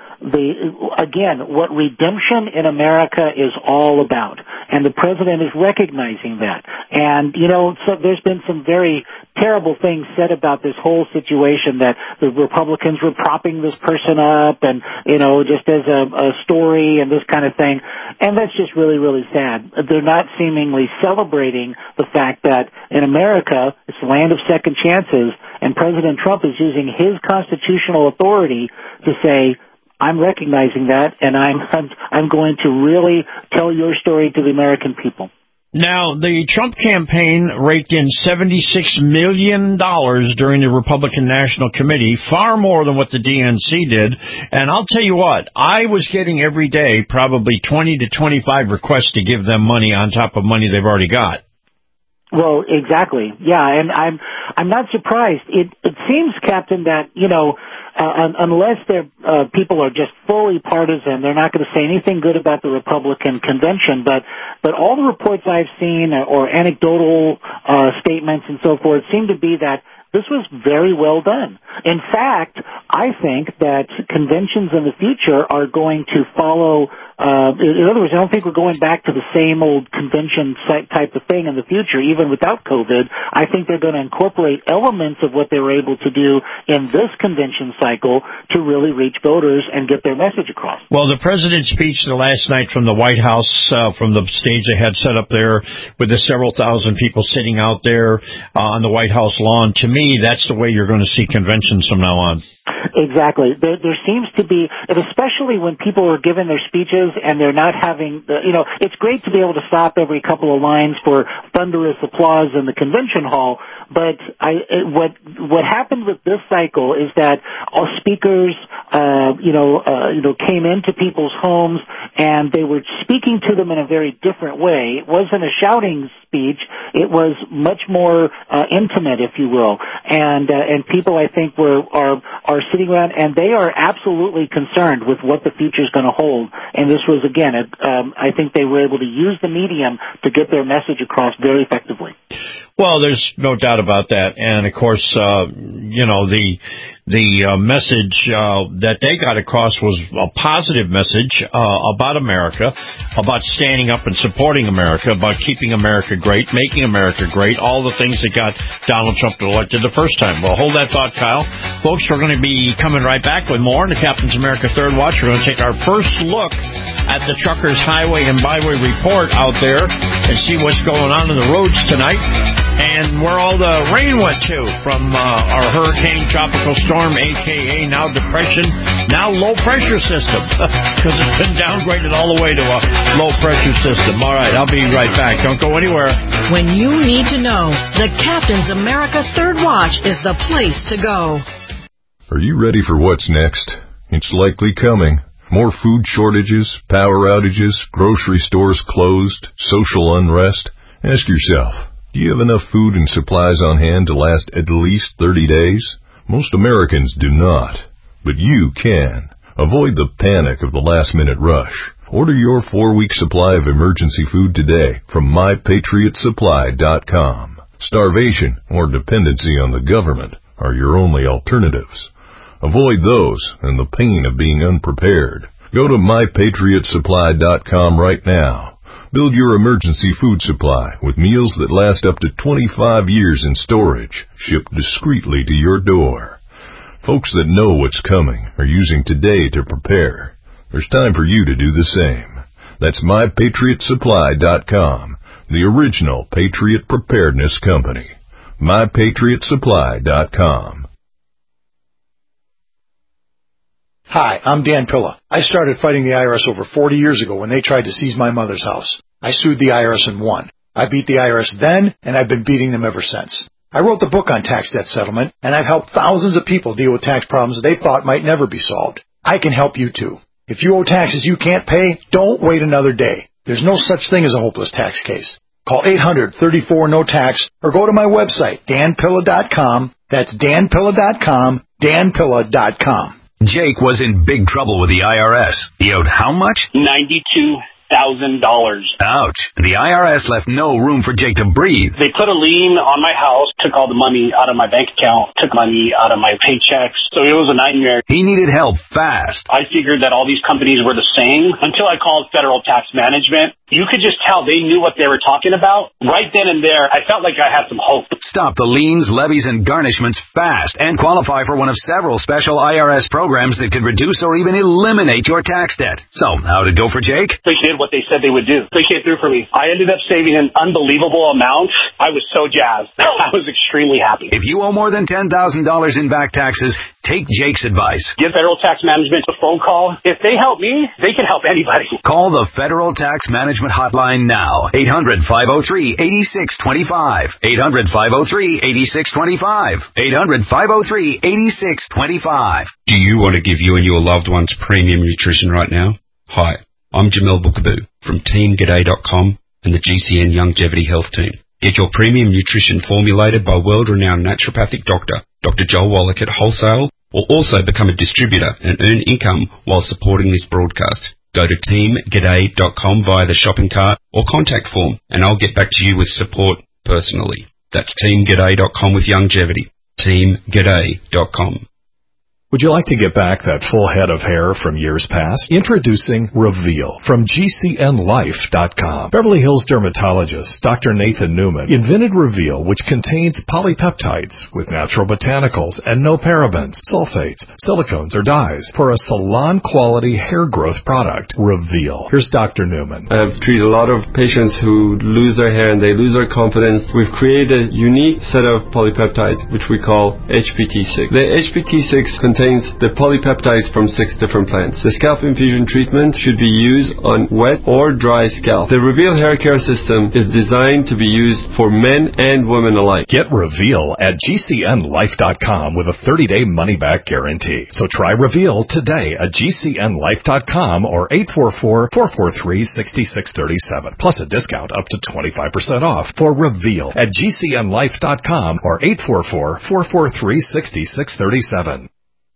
what redemption in America is all about. And the president is recognizing that. And, so there's been some very terrible things said about this whole situation, that the Republicans were propping this person up and, just as a story and this kind of thing. And that's just really, really sad. They're not seemingly celebrating the fact that in America, it's the land of second chances, and President Trump is using his constitutional authority to say, I'm recognizing that, and I'm going to really tell your story to the American people. Now, the Trump campaign raked in $76 million during the Republican National Committee, far more than what the DNC did. And I'll tell you what, I was getting every day probably 20 to 25 requests to give them money on top of money they've already got. Well, exactly. Yeah, and I'm not surprised. It seems, Captain, that, unless people are just fully partisan, they're not going to say anything good about the Republican convention. But all the reports I've seen or anecdotal statements and so forth seem to be that this was very well done. In fact, I think that conventions in the future are going to follow. In other words, I don't think we're going back to the same old convention type of thing in the future, even without COVID. I think they're going to incorporate elements of what they were able to do in this convention cycle to really reach voters and get their message across. Well, the president's speech the last night from the White House, from the stage they had set up there with the several thousand people sitting out there on the White House lawn, to me, that's the way you're going to see conventions from now on. Exactly. There seems to be, and especially when people are given their speeches and they're not having, it's great to be able to stop every couple of lines for thunderous applause in the convention hall, but what happened with this cycle is that all speakers, came into people's homes and they were speaking to them in a very different way. It wasn't a shouting speech. It was much more intimate, if you will. And people, I think, are sitting around, and they are absolutely concerned with what the future is going to hold. And this was, again, I think they were able to use the medium to get their message across very effectively. Well, there's no doubt about that. And, of course, the message that they got across was a positive message about America, about standing up and supporting America, about keeping America great, making America great, all the things that got Donald Trump elected the first time. Well, hold that thought, Kyle. Folks, we're going to be coming right back with more in the Captain's America Third Watch. We're going to take our first look at the Truckers Highway and Byway Report out there and see what's going on in the roads tonight and where all the rain went to from our hurricane tropical storm, a.k.a. now depression, now low pressure system, because it's been downgraded all the way to a low pressure system. All right, I'll be right back. Don't go anywhere. When you need to know, the Captain's America Third Watch is the place to go. Are you ready for what's next? It's likely coming. More food shortages, power outages, grocery stores closed, social unrest. Ask yourself, do you have enough food and supplies on hand to last at least 30 days? Most Americans do not, but you can. Avoid the panic of the last-minute rush. Order your 4-week supply of emergency food today from MyPatriotSupply.com. Starvation or dependency on the government are your only alternatives. Avoid those and the pain of being unprepared. Go to MyPatriotSupply.com right now. Build your emergency food supply with meals that last up to 25 years in storage, shipped discreetly to your door. Folks that know what's coming are using today to prepare. There's time for you to do the same. That's MyPatriotSupply.com. the original Patriot Preparedness Company. MyPatriotSupply.com. Hi, I'm Dan Pilla. I started fighting the IRS over 40 years ago when they tried to seize my mother's house. I sued the IRS and won. I beat the IRS then, and I've been beating them ever since. I wrote the book on tax debt settlement, and I've helped thousands of people deal with tax problems they thought might never be solved. I can help you too. If you owe taxes you can't pay, don't wait another day. There's no such thing as a hopeless tax case. Call 800-34-NO-TAX or go to my website, danpilla.com. That's danpilla.com, danpilla.com. Jake was in big trouble with the IRS. He owed how much? $92,000. Ouch. The IRS left no room for Jake to breathe. They put a lien on my house, took all the money out of my bank account, took money out of my paychecks. So it was a nightmare. He needed help fast. I figured that all these companies were the same until I called Federal Tax Management. You could just tell they knew what they were talking about. Right then and there, I felt like I had some hope. Stop the liens, levies, and garnishments fast and qualify for one of several special IRS programs that could reduce or even eliminate your tax debt. So, how'd it go for Jake? They did what they said they would do. They came through for me. I ended up saving an unbelievable amount. I was so jazzed. I was extremely happy. If you owe more than $10,000 in back taxes, take Jake's advice. Give Federal Tax Management a phone call. If they help me, they can help anybody. Call the Federal Tax Management Hotline now. 800-503-8625. 800-503-8625. 800-503-8625. Do you want to give you and your loved ones premium nutrition right now? Hi, I'm Jamel Bookaboo from TeamGaday.com and the GCN Longevity Health Team. Get your premium nutrition formulated by world-renowned naturopathic doctor, Dr. Joel Wallach at Wholesale, or also become a distributor and earn income while supporting this broadcast. Go to TeamGaday.com via the shopping cart or contact form, and I'll get back to you with support personally. That's TeamGaday.com with longevity. TeamGaday.com. Would you like to get back that full head of hair from years past? Introducing Reveal from GCNLife.com. Beverly Hills dermatologist Dr. Nathan Newman invented Reveal, which contains polypeptides with natural botanicals and no parabens, sulfates, silicones, or dyes for a salon-quality hair growth product. Reveal. Here's Dr. Newman. I've treated a lot of patients who lose their hair and they lose their confidence. We've created a unique set of polypeptides, which we call HPT6. The HPT6 contains the polypeptides from 6 different plants. The scalp infusion treatment should be used on wet or dry scalp. The Reveal hair care system is designed to be used for men and women alike. Get Reveal at GCNLife.com with a 30-day money-back guarantee. So try Reveal today at GCNLife.com or 844-443-6637. Plus a discount up to 25% off for Reveal at GCNLife.com or 844-443-6637.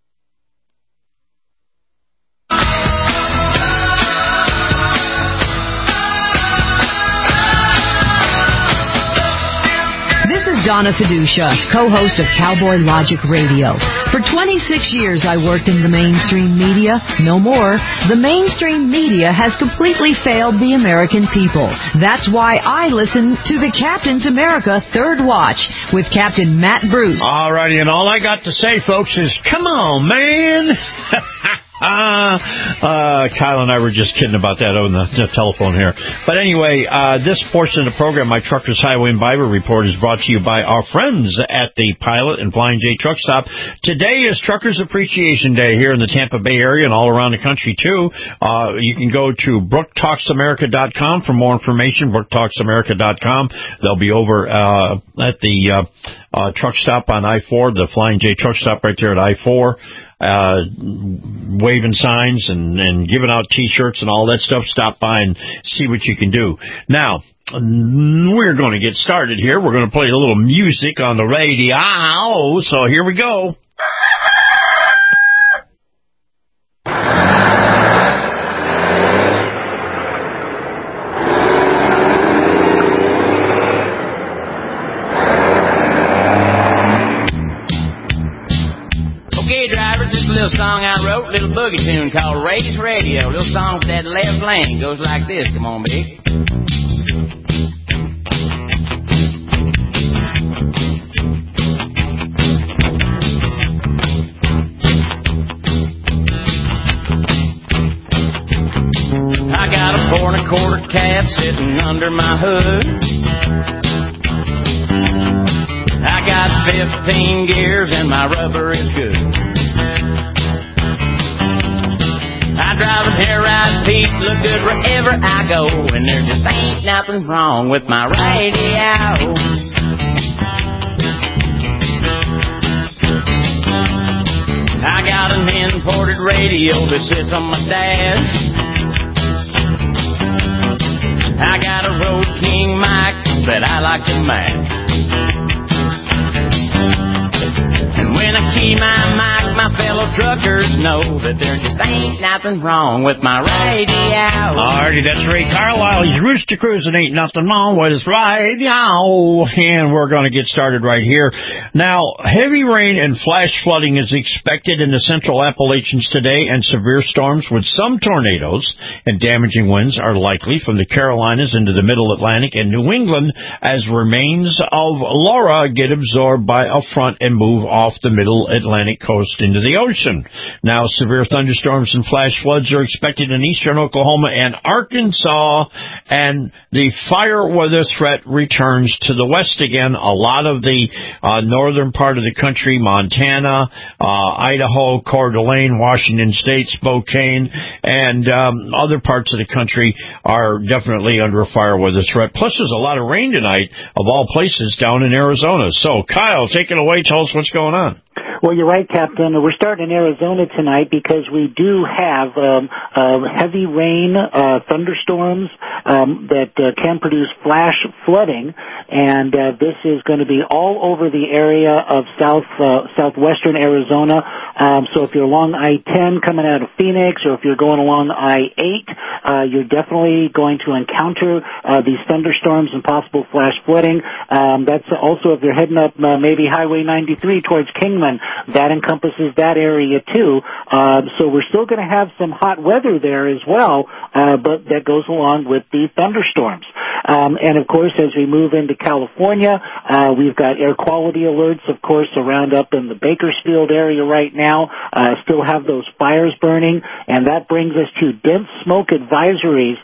Donna Fiducia, co-host of Cowboy Logic Radio. For 26 years I worked in the mainstream media. No more. The mainstream media has completely failed the American people. That's why I listen to the Captain's America Third Watch with Captain Matt Bruce. All righty, and all I got to say, folks, is come on, man. Kyle and I were just kidding about that on the telephone here. But anyway, this portion of the program, my Truckers Highway and Bible Report, is brought to you by our friends at the Pilot and Flying J Truck Stop. Today is Truckers Appreciation Day here in the Tampa Bay area and all around the country, too. You can go to BrookTalksAmerica.com for more information, BrookTalksAmerica.com. They'll be over at the truck stop on I-4, the Flying J Truck Stop right there at I-4. Waving signs and giving out T-shirts and all that stuff. Stop by and see what you can do. Now, we're going to get started here. We're going to play a little music on the radio. So here we go. Little song I wrote, little boogie tune called Race Radio. Little song for that left lane. Goes like this. Come on, Big. I got a 4 1/4 cat sitting under my hood. I got 15 gears and my rubber is good. I drive a hair ride Pete, look good wherever I go, and there just ain't nothing wrong with my radio. I got an imported radio that sits on my dash. I got a Road King mic that I like to match. And when I key my mic, my fellow truckers know that there just ain't nothing wrong with my radio. Alrighty, that's Ray Carlisle. He's Rooster Cruising, ain't nothing wrong with his radio. And we're going to get started right here. Now, heavy rain and flash flooding is expected in the central Appalachians today, and severe storms with some tornadoes and damaging winds are likely from the Carolinas into the middle Atlantic and New England as remains of Laura get absorbed by a front and move off the middle Atlantic coast into the ocean. Now, severe thunderstorms and flash floods are expected in eastern Oklahoma and Arkansas, and the fire weather threat returns to the west again. A lot of the northern part of the country, Montana, Idaho, Coeur d'Alene, Washington State, Spokane, and other parts of the country are definitely under a fire weather threat. Plus, there's a lot of rain tonight, of all places, down in Arizona. So, Kyle, take it away. Tell us what's going on. Well, you're right, Captain. We're starting in Arizona tonight because we do have heavy rain, thunderstorms that can produce flash flooding, and this is going to be all over the area of southwestern Arizona. So if you're along I-10 coming out of Phoenix, or if you're going along I-8, you're definitely going to encounter these thunderstorms and possible flash flooding. That's also if you're heading up maybe Highway 93 towards Kingman. That encompasses that area too. So we're still going to have some hot weather there as well, but that goes along with the thunderstorms. And of course, as we move into California, we've got air quality alerts, of course, around up in the Bakersfield area right now. Still have those fires burning, and that brings us to dense smoke advisories.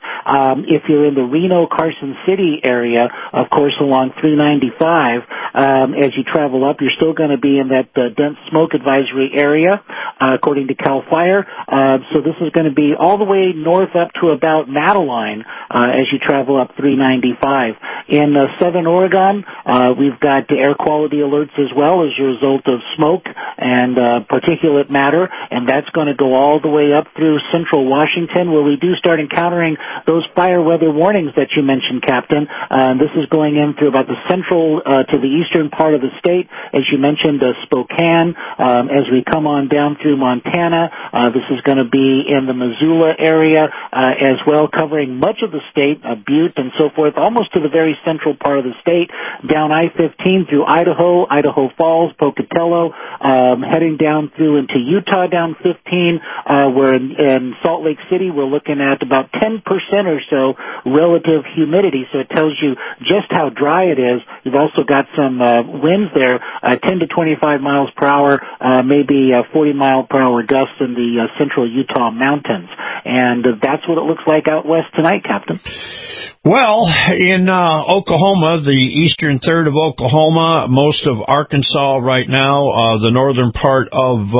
If you're in the Reno, Carson City area, of course, along 395, as you travel up, you're still going to be in that dense smoke advisory area, according to CAL FIRE. So this is going to be all the way north up to about Madeline as you travel up 395. In southern Oregon, we've got the air quality alerts as well as a result of smoke and particulate matter, and that's going to go all the way up through central Washington, where we do start encountering those fire weather warnings that you mentioned, Captain. This is going in through about the central to the eastern part of the state, as you mentioned, Spokane. As we come on down through Montana, this is going to be in the Missoula area as well, covering much of the state, Butte and so forth, almost to the very central part of the state, down I-15 through Idaho, Idaho Falls, Pocatello, heading down through into Utah down 15, where in Salt Lake City we're looking at about 10% or so relative humidity, so it tells you just how dry it is. You've also got some winds there, 10 to 25 miles per hour, maybe 40-mile-per-hour gusts in the central Utah mountains. And that's what it looks like out west tonight, Captain. Well, in Oklahoma, the eastern third of Oklahoma, most of Arkansas right now, the northern part of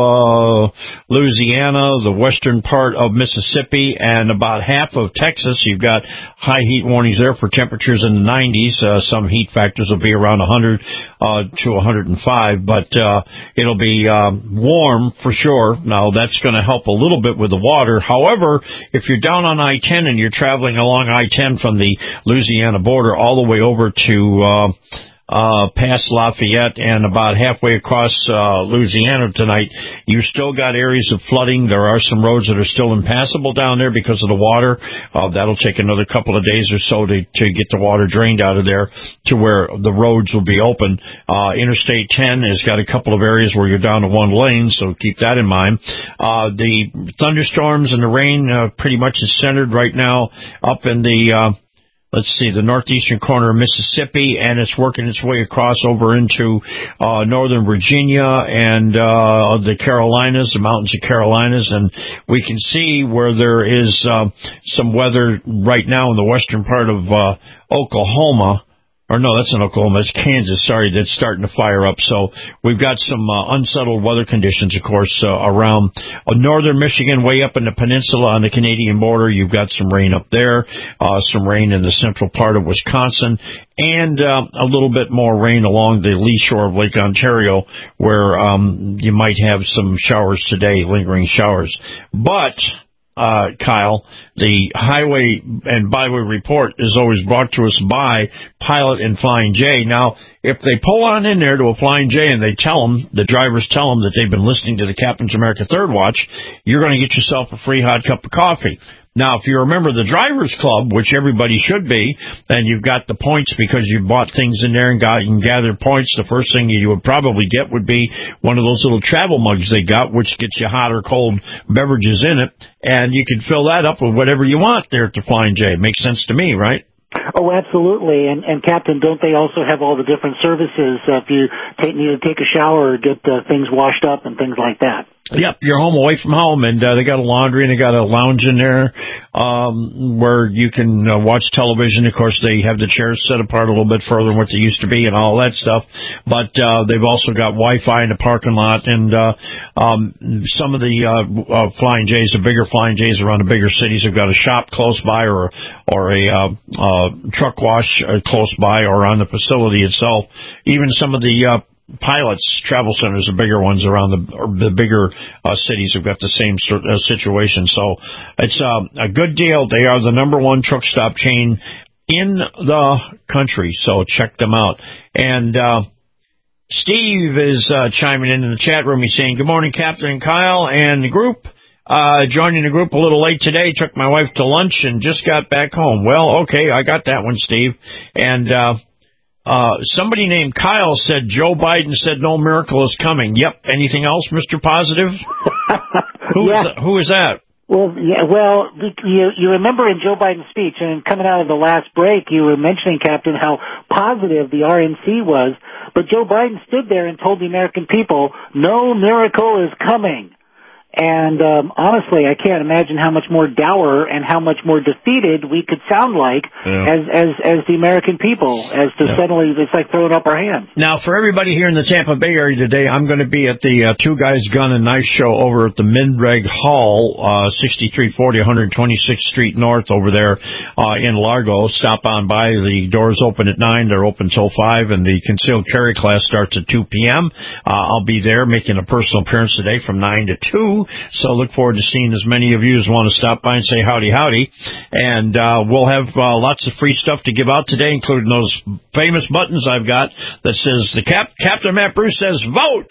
Louisiana, the western part of Mississippi, and about half of Texas. You've got high heat warnings there for temperatures in the 90s. Some heat factors will be around 100 to 105, but it'll be warm for sure. Now, that's going to help a little bit with the water. However, if you're down on I-10 and you're traveling along I-10 from the Louisiana border all the way over to past Lafayette and about halfway across Louisiana tonight, you still got areas of flooding. There are some roads that are still impassable down there because of the water. That'll take another couple of days or so to get the water drained out of there to where the roads will be open. Interstate 10 has got a couple of areas where you're down to one lane, so keep that in mind. The thunderstorms and the rain pretty much is centered right now up in the the northeastern corner of Mississippi, and it's working its way across over into northern Virginia and the Carolinas, the mountains of Carolinas, and we can see where there is some weather right now in the western part of Oklahoma. Or no, that's not Oklahoma, it's Kansas, sorry, that's starting to fire up. So we've got some unsettled weather conditions, of course, around northern Michigan, way up in the peninsula on the Canadian border. You've got some rain up there, some rain in the central part of Wisconsin, and a little bit more rain along the lee shore of Lake Ontario, where you might have some showers today, lingering showers. But Kyle, the Highway and Byway Report is always brought to us by Pilot and Flying J. Now, if they pull on in there to a Flying J and the drivers tell them that they've been listening to the Captain's America Third Watch, you're going to get yourself a free hot cup of coffee. Now, if you're a member of the Drivers Club, which everybody should be, and you've got the points because you bought things in there and gathered points, the first thing you would probably get would be one of those little travel mugs they got, which gets you hot or cold beverages in it, and you can fill that up with whatever you want there at the Flying J. Makes sense to me, right? Oh, absolutely. And Captain, don't they also have all the different services if you need to take a shower or get things washed up and things like that? Yep, you're home away from home, and they got a laundry and they got a lounge in there where you can watch television. Of course, they have the chairs set apart a little bit further than what they used to be and all that stuff. But they've also got Wi-Fi in the parking lot, and some of the Flying J's, the bigger Flying J's around the bigger cities, have got a shop close by or a truck wash close by or on the facility itself. Even some of the Pilots travel centers, the bigger ones around the bigger cities, have got the same situation. So it's a good deal. They are the number one truck stop chain in the country, so check them out. And Steve is chiming in the chat room. He's saying, good morning, Captain and Kyle and the group. Joining the group a little late today. Took my wife to lunch and just got back home. Well, okay, I got that one, Steve. And somebody named Kyle said Joe Biden said no miracle is coming. Yep. Anything else, Mr. Positive? Who is that? Well, you remember in Joe Biden's speech and coming out of the last break, you were mentioning, Captain, how positive the RNC was. But Joe Biden stood there and told the American people, no miracle is coming. And honestly, I can't imagine how much more dour and how much more defeated we could sound like as the American people, as to suddenly it's like throwing up our hands. Now, for everybody here in the Tampa Bay area today, I'm going to be at the Two Guys Gun and Knife Show over at the Minreg Hall, 6340 126th Street North over there in Largo. Stop on by. The doors open at 9. They're open till 5, and the concealed carry class starts at 2 p.m. I'll be there making a personal appearance today from 9 to 2. So look forward to seeing as many of you as want to stop by and say howdy. And we'll have lots of free stuff to give out today, including those famous buttons I've got that says the Captain Matt Bruce says vote.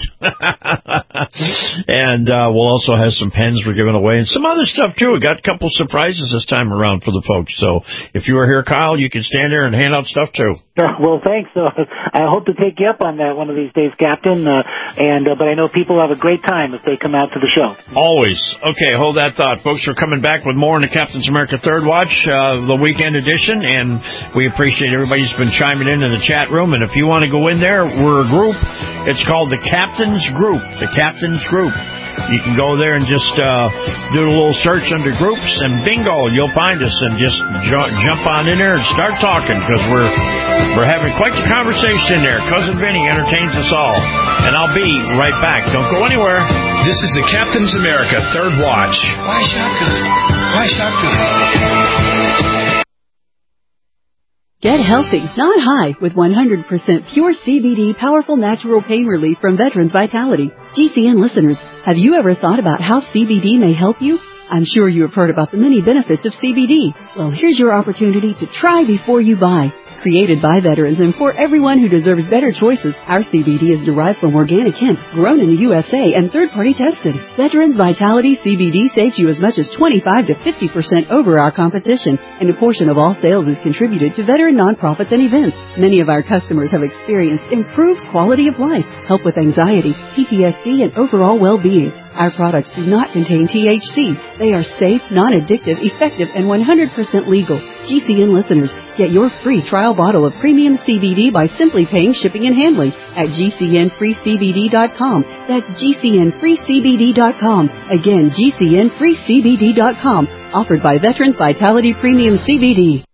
And we'll also have some pens we're giving away and some other stuff too. We got a couple surprises this time around for the folks. So if you were here, Kyle, you can stand there and hand out stuff too. Well, thanks. I hope to take you up on that one of these days, Captain. But I know people have a great time if they come out to the show. Always. Okay, hold that thought. Folks, we're coming back with more in the Captain's America Third Watch, the weekend edition, and we appreciate everybody's been chiming in the chat room. And if you want to go in there, we're a group. It's called the Captain's Group. The Captain's Group. You can go there and just do a little search under groups, and bingo, you'll find us, and just jump on in there and start talking, because we're having quite the conversation in there. Cousin Vinny entertains us all, and I'll be right back. Don't go anywhere. This is the Captain's America Third Watch. Why shotgun? Get healthy, not high, with 100% pure CBD powerful natural pain relief from Veterans Vitality. GCN listeners, have you ever thought about how CBD may help you? I'm sure you have heard about the many benefits of CBD. Well, here's your opportunity to try before you buy. Created by veterans and for everyone who deserves better choices, our CBD is derived from organic hemp, grown in the USA and third-party tested. Veterans Vitality CBD saves you as much as 25 to 50% over our competition, and a portion of all sales is contributed to veteran nonprofits and events. Many of our customers have experienced improved quality of life, help with anxiety, PTSD, and overall well-being. Our products do not contain THC. They are safe, non-addictive, effective, and 100% legal. GCN listeners, get your free trial bottle of premium CBD by simply paying shipping and handling at GCNFreeCBD.com. That's GCNFreeCBD.com. Again, GCNFreeCBD.com. Offered by Veterans Vitality Premium CBD.